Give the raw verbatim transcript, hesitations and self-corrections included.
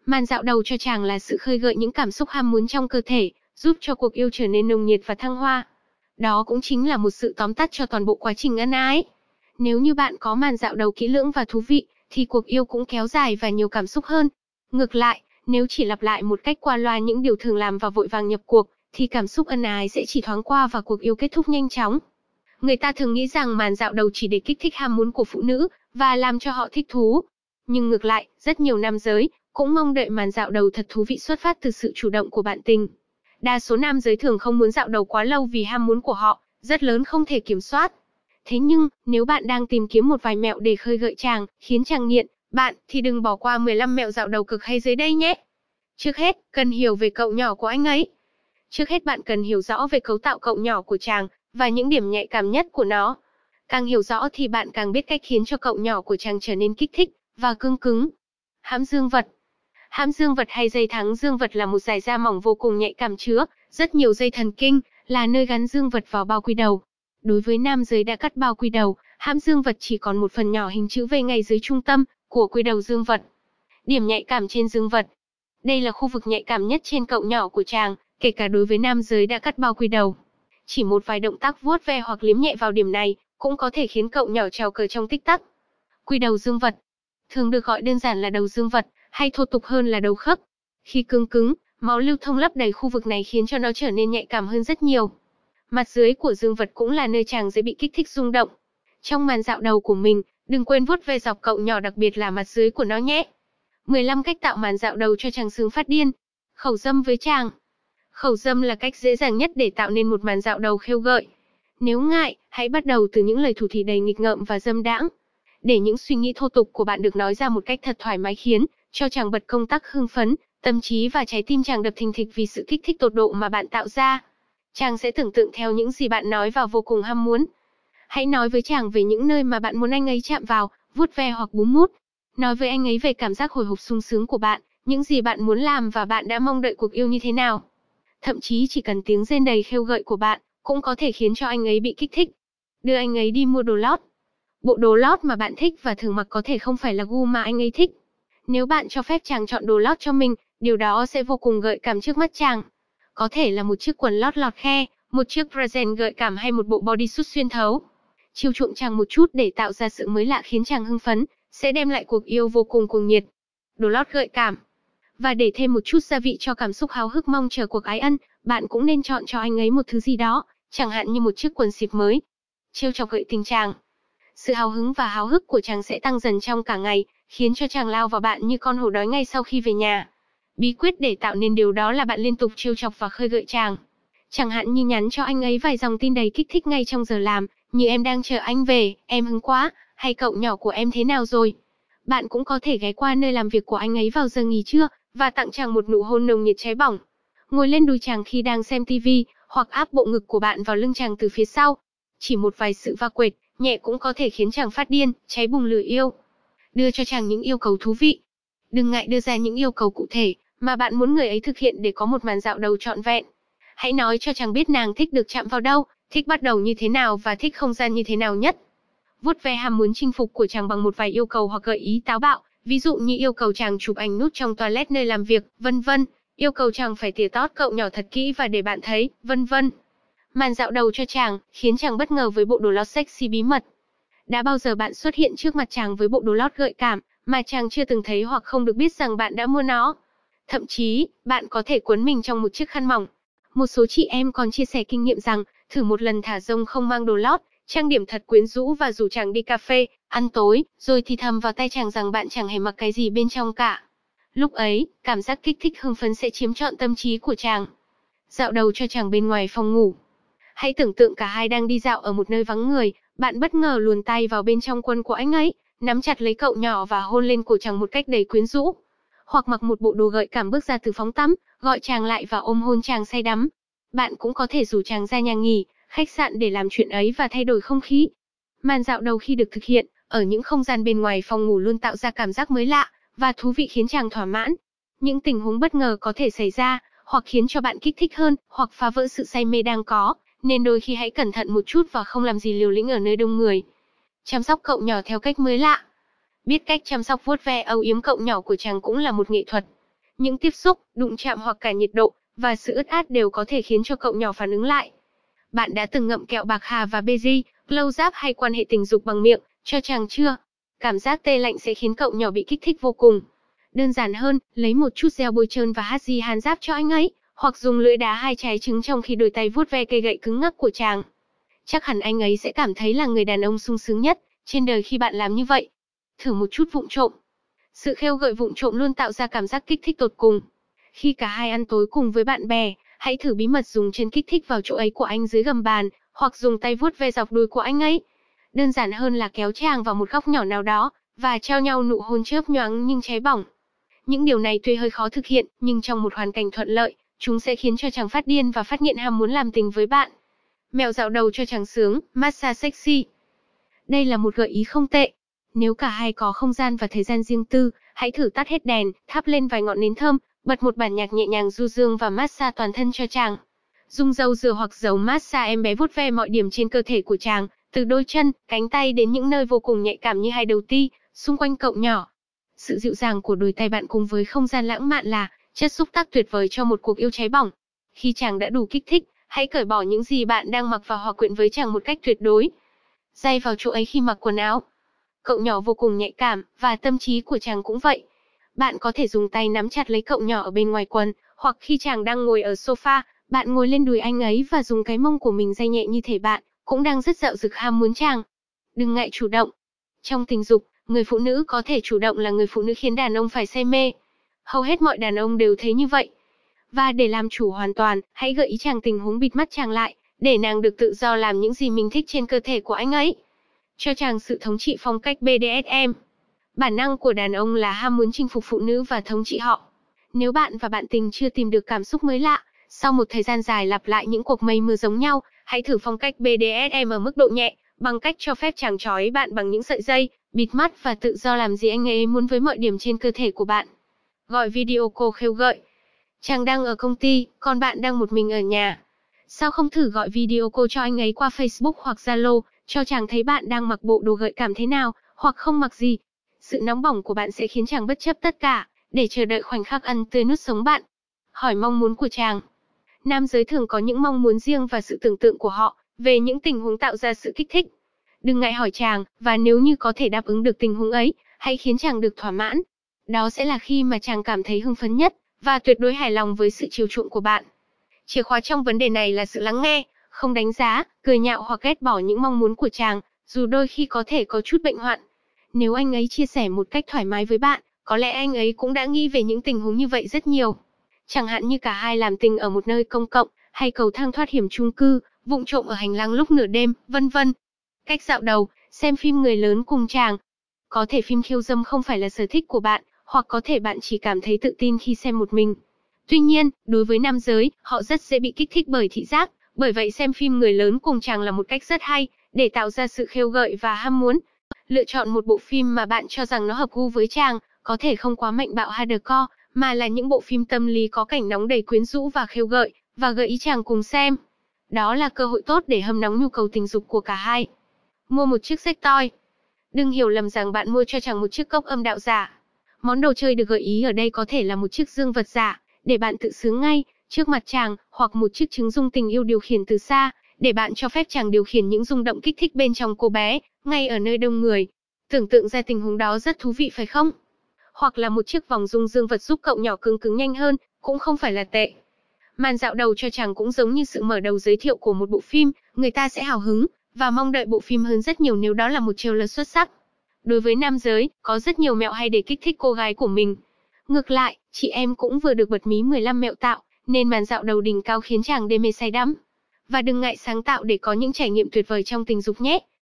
Màn dạo đầu cho chàng là sự khơi gợi những cảm xúc ham muốn trong cơ thể, giúp cho cuộc yêu trở nên nồng nhiệt và thăng hoa. Đó cũng chính là một sự tóm tắt cho toàn bộ quá trình ân ái. Nếu như bạn có màn dạo đầu kỹ lưỡng và thú vị, thì cuộc yêu cũng kéo dài và nhiều cảm xúc hơn. Ngược lại, nếu chỉ lặp lại một cách qua loa những điều thường làm và vội vàng nhập cuộc, thì cảm xúc ân ái sẽ chỉ thoáng qua và cuộc yêu kết thúc nhanh chóng. Người ta thường nghĩ rằng màn dạo đầu chỉ để kích thích ham muốn của phụ nữ và làm cho họ thích thú. Nhưng ngược lại, rất nhiều nam giới cũng mong đợi màn dạo đầu thật thú vị xuất phát từ sự chủ động của bạn tình. Đa số nam giới thường không muốn dạo đầu quá lâu vì ham muốn của họ rất lớn không thể kiểm soát. Thế nhưng, nếu bạn đang tìm kiếm một vài mẹo để khơi gợi chàng, khiến chàng nghiện bạn, thì đừng bỏ qua mười lăm mẹo dạo đầu cực hay dưới đây nhé. Trước hết, cần hiểu về cậu nhỏ của anh ấy. Trước hết bạn cần hiểu rõ về cấu tạo cậu nhỏ của chàng và những điểm nhạy cảm nhất của nó. Càng hiểu rõ thì bạn càng biết cách khiến cho cậu nhỏ của chàng trở nên kích thích và cương cứng. Hãm dương vật. Hãm dương vật hay dây thắng dương vật là một dải da mỏng vô cùng nhạy cảm chứa rất nhiều dây thần kinh, là nơi gắn dương vật vào bao quy đầu. Đối với nam giới đã cắt bao quy đầu, hãm dương vật chỉ còn một phần nhỏ hình chữ V ngay dưới trung tâm của quy đầu dương vật. Điểm nhạy cảm trên dương vật. Đây là khu vực nhạy cảm nhất trên cậu nhỏ của chàng, kể cả đối với nam giới đã cắt bao quy đầu. Chỉ một vài động tác vuốt ve hoặc liếm nhẹ vào điểm này cũng có thể khiến cậu nhỏ trèo cờ trong tích tắc. Quy đầu dương vật, thường được gọi đơn giản là đầu dương vật, hay thô tục hơn là đầu khớp. Khi cương cứng, máu lưu thông lấp đầy khu vực này khiến cho nó trở nên nhạy cảm hơn rất nhiều. Mặt dưới của dương vật cũng là nơi chàng dễ bị kích thích rung động. Trong màn dạo đầu của mình, đừng quên vuốt ve dọc cậu nhỏ, đặc biệt là mặt dưới của nó nhé. mười lăm cách tạo màn dạo đầu cho chàng sướng phát điên. Khẩu dâm với chàng. Khẩu dâm là cách dễ dàng nhất để tạo nên một màn dạo đầu khêu gợi. Nếu ngại, hãy bắt đầu từ những lời thủ thỉ đầy nghịch ngợm và dâm đãng. Để những suy nghĩ thô tục của bạn được nói ra một cách thật thoải mái, khiến cho chàng bật công tắc hưng phấn, tâm trí và trái tim chàng đập thình thịch vì sự kích thích tột độ mà bạn tạo ra. Chàng sẽ tưởng tượng theo những gì bạn nói và vô cùng ham muốn. Hãy nói với chàng về những nơi mà bạn muốn anh ấy chạm vào, vuốt ve hoặc búng mút. Nói với anh ấy về cảm giác hồi hộp sung sướng của bạn, những gì bạn muốn làm và bạn đã mong đợi cuộc yêu như thế nào. Thậm chí chỉ cần tiếng rên đầy khêu gợi của bạn cũng có thể khiến cho anh ấy bị kích thích. Đưa anh ấy đi mua đồ lót. Bộ đồ lót mà bạn thích và thường mặc có thể không phải là gu mà anh ấy thích. Nếu bạn cho phép chàng chọn đồ lót cho mình, điều đó sẽ vô cùng gợi cảm trước mắt chàng. Có thể là một chiếc quần lót lọt khe, một chiếc present gợi cảm hay một bộ bodysuit xuyên thấu. Chiêu chuộng chàng một chút để tạo ra sự mới lạ khiến chàng hưng phấn, sẽ đem lại cuộc yêu vô cùng cuồng nhiệt. Đồ lót gợi cảm. Và để thêm một chút gia vị cho cảm xúc háo hức mong chờ cuộc ái ân, bạn cũng nên chọn cho anh ấy một thứ gì đó, chẳng hạn như một chiếc quần xịp mới. Trêu chọc gợi tình chàng. Sự hào hứng và háo hức của chàng sẽ tăng dần trong cả ngày, khiến cho chàng lao vào bạn như con hổ đói ngay sau khi về nhà. Bí quyết để tạo nên điều đó là bạn liên tục trêu chọc và khơi gợi chàng. Chẳng hạn như nhắn cho anh ấy vài dòng tin đầy kích thích ngay trong giờ làm, như em đang chờ anh về, em hứng quá, hay cậu nhỏ của em thế nào rồi. Bạn cũng có thể ghé qua nơi làm việc của anh ấy vào giờ nghỉ trưa, và tặng chàng một nụ hôn nồng nhiệt cháy bỏng. Ngồi lên đùi chàng khi đang xem tivi, hoặc áp bộ ngực của bạn vào lưng chàng từ phía sau. Chỉ một vài sự va quệt nhẹ cũng có thể khiến chàng phát điên, cháy bùng lửa yêu. Đưa cho chàng những yêu cầu thú vị. Đừng ngại đưa ra những yêu cầu cụ thể mà bạn muốn người ấy thực hiện để có một màn dạo đầu trọn vẹn. Hãy nói cho chàng biết nàng thích được chạm vào đâu, thích bắt đầu như thế nào và thích không gian như thế nào nhất. Vuốt ve ham muốn chinh phục của chàng bằng một vài yêu cầu hoặc gợi ý táo bạo, ví dụ như yêu cầu chàng chụp ảnh nút trong toilet nơi làm việc, vân vân. Yêu cầu chàng phải tỉa tót cậu nhỏ thật kỹ và để bạn thấy, vân vân. Màn dạo đầu cho chàng, khiến chàng bất ngờ với bộ đồ lót sexy bí mật. Đã bao giờ bạn xuất hiện trước mặt chàng với bộ đồ lót gợi cảm mà chàng chưa từng thấy hoặc không được biết rằng bạn đã mua nó? Thậm chí, bạn có thể cuốn mình trong một chiếc khăn mỏng. Một số chị em còn chia sẻ kinh nghiệm rằng, thử một lần thả rông không mang đồ lót, trang điểm thật quyến rũ và rủ chàng đi cà phê, ăn tối, rồi thì thầm vào tai chàng rằng bạn chẳng hề mặc cái gì bên trong cả. Lúc ấy, cảm giác kích thích hưng phấn sẽ chiếm trọn tâm trí của chàng. Dạo đầu cho chàng bên ngoài phòng ngủ. Hãy tưởng tượng cả hai đang đi dạo ở một nơi vắng người, bạn bất ngờ luồn tay vào bên trong quần của anh ấy, nắm chặt lấy cậu nhỏ và hôn lên cổ chàng một cách đầy quyến rũ. Hoặc mặc một bộ đồ gợi cảm bước ra từ phòng tắm, gọi chàng lại và ôm hôn chàng say đắm. Bạn cũng có thể rủ chàng ra nhà nghỉ, khách sạn để làm chuyện ấy và thay đổi không khí. Màn dạo đầu khi được thực hiện ở những không gian bên ngoài phòng ngủ luôn tạo ra cảm giác mới lạ và thú vị khiến chàng thỏa mãn. Những tình huống bất ngờ có thể xảy ra, hoặc khiến cho bạn kích thích hơn, hoặc phá vỡ sự say mê đang có, nên đôi khi hãy cẩn thận một chút và không làm gì liều lĩnh ở nơi đông người. Chăm sóc cậu nhỏ theo cách mới lạ. Biết cách chăm sóc vuốt ve âu yếm cậu nhỏ của chàng cũng là một nghệ thuật. Những tiếp xúc, đụng chạm hoặc cả nhiệt độ và sự ướt át đều có thể khiến cho cậu nhỏ phản ứng lại. Bạn đã từng ngậm kẹo bạc hà và bê giê, blow-job hay quan hệ tình dục bằng miệng cho chàng chưa? Cảm giác tê lạnh sẽ khiến cậu nhỏ bị kích thích vô cùng. Đơn giản hơn, lấy một chút gel bôi trơn và hát gi hàn giáp cho anh ấy, hoặc dùng lưỡi đá hai trái trứng trong khi đôi tay vuốt ve cây gậy cứng ngắc của chàng. Chắc hẳn anh ấy sẽ cảm thấy là người đàn ông sung sướng nhất trên đời khi bạn làm như vậy. Thử một chút vụng trộm. Sự khêu gợi vụng trộm luôn tạo ra cảm giác kích thích tột cùng. Khi cả hai ăn tối cùng với bạn bè, hãy thử bí mật dùng chân kích thích vào chỗ ấy của anh dưới gầm bàn, hoặc dùng tay vuốt ve dọc đùi của anh ấy. Đơn giản hơn là kéo chàng vào một góc nhỏ nào đó, và trao nhau nụ hôn chớp nhoáng nhưng cháy bỏng. Những điều này tuy hơi khó thực hiện, nhưng trong một hoàn cảnh thuận lợi, chúng sẽ khiến cho chàng phát điên và phát nghiện ham muốn làm tình với bạn. Mẹo dạo đầu cho chàng sướng, massage sexy. Đây là một gợi ý không tệ. Nếu cả hai có không gian và thời gian riêng tư, hãy thử tắt hết đèn, thắp lên vài ngọn nến thơm, bật một bản nhạc nhẹ nhàng du dương và massage toàn thân cho chàng. Dùng dầu dừa hoặc dầu massage em bé vuốt ve mọi điểm trên cơ thể của chàng, từ đôi chân, cánh tay đến những nơi vô cùng nhạy cảm như hai đầu ti, xung quanh cậu nhỏ. Sự dịu dàng của đôi tay bạn cùng với không gian lãng mạn là chất xúc tác tuyệt vời cho một cuộc yêu cháy bỏng. Khi chàng đã đủ kích thích, hãy cởi bỏ những gì bạn đang mặc và hòa quyện với chàng một cách tuyệt đối. Day vào chỗ ấy khi mặc quần áo. Cậu nhỏ vô cùng nhạy cảm, và tâm trí của chàng cũng vậy. Bạn có thể dùng tay nắm chặt lấy cậu nhỏ ở bên ngoài quần, hoặc khi chàng đang ngồi ở sofa, bạn ngồi lên đùi anh ấy và dùng cái mông của mình day nhẹ như thể bạn cũng đang rất dạo dực ham muốn chàng. Đừng ngại chủ động. Trong tình dục, người phụ nữ có thể chủ động là người phụ nữ khiến đàn ông phải say mê. Hầu hết mọi đàn ông đều thấy như vậy. Và để làm chủ hoàn toàn, hãy gợi ý chàng tình huống bịt mắt chàng lại, để nàng được tự do làm những gì mình thích trên cơ thể của anh ấy. Cho chàng sự thống trị phong cách bê đê ét em. Bản năng của đàn ông là ham muốn chinh phục phụ nữ và thống trị họ. Nếu bạn và bạn tình chưa tìm được cảm xúc mới lạ, sau một thời gian dài lặp lại những cuộc mây mưa giống nhau, hãy thử phong cách bê đê ét em ở mức độ nhẹ, bằng cách cho phép chàng trói bạn bằng những sợi dây, bịt mắt và tự do làm gì anh ấy muốn với mọi điểm trên cơ thể của bạn. Gọi video call khêu gợi. Chàng đang ở công ty, còn bạn đang một mình ở nhà. Sao không thử gọi video call cho anh ấy qua Facebook hoặc Zalo, cho chàng thấy bạn đang mặc bộ đồ gợi cảm thế nào, hoặc không mặc gì. Sự nóng bỏng của bạn sẽ khiến chàng bất chấp tất cả, để chờ đợi khoảnh khắc ăn tươi nuốt sống bạn. Hỏi mong muốn của chàng. Nam giới thường có những mong muốn riêng và sự tưởng tượng của họ về những tình huống tạo ra sự kích thích. Đừng ngại hỏi chàng, và nếu như có thể đáp ứng được tình huống ấy, hãy khiến chàng được thỏa mãn. Đó sẽ là khi mà chàng cảm thấy hưng phấn nhất, và tuyệt đối hài lòng với sự chiều chuộng của bạn. Chìa khóa trong vấn đề này là sự lắng nghe, không đánh giá, cười nhạo hoặc ghét bỏ những mong muốn của chàng, dù đôi khi có thể có chút bệnh hoạn. Nếu anh ấy chia sẻ một cách thoải mái với bạn, có lẽ anh ấy cũng đã nghĩ về những tình huống như vậy rất nhiều. Chẳng hạn như cả hai làm tình ở một nơi công cộng, hay cầu thang thoát hiểm chung cư, vụng trộm ở hành lang lúc nửa đêm, vân vân. Cách dạo đầu, xem phim người lớn cùng chàng. Có thể phim khiêu dâm không phải là sở thích của bạn, hoặc có thể bạn chỉ cảm thấy tự tin khi xem một mình. Tuy nhiên, đối với nam giới, họ rất dễ bị kích thích bởi thị giác, bởi vậy xem phim người lớn cùng chàng là một cách rất hay, để tạo ra sự khêu gợi và ham muốn. Lựa chọn một bộ phim mà bạn cho rằng nó hợp gu với chàng, có thể không quá mạnh bạo hardcore, mà là những bộ phim tâm lý có cảnh nóng đầy quyến rũ và khêu gợi, và gợi ý chàng cùng xem. Đó là cơ hội tốt để hâm nóng nhu cầu tình dục của cả hai. Mua một chiếc sex toy. Đừng hiểu lầm rằng bạn mua cho chàng một chiếc cốc âm đạo giả. Món đồ chơi được gợi ý ở đây có thể là một chiếc dương vật giả, để bạn tự sướng ngay, trước mặt chàng, hoặc một chiếc trứng dung tình yêu điều khiển từ xa, để bạn cho phép chàng điều khiển những rung động kích thích bên trong cô bé, ngay ở nơi đông người. Tưởng tượng ra tình huống đó rất thú vị phải không? Hoặc là một chiếc vòng rung dương vật giúp cậu nhỏ cứng cứng nhanh hơn, cũng không phải là tệ. Màn dạo đầu cho chàng cũng giống như sự mở đầu giới thiệu của một bộ phim, người ta sẽ hào hứng, và mong đợi bộ phim hơn rất nhiều nếu đó là một trailer xuất sắc. Đối với nam giới, có rất nhiều mẹo hay để kích thích cô gái của mình. Ngược lại, chị em cũng vừa được bật mí mười lăm mẹo tạo, nên màn dạo đầu đỉnh cao khiến chàng đê mê say đắm. Và đừng ngại sáng tạo để có những trải nghiệm tuyệt vời trong tình dục nhé.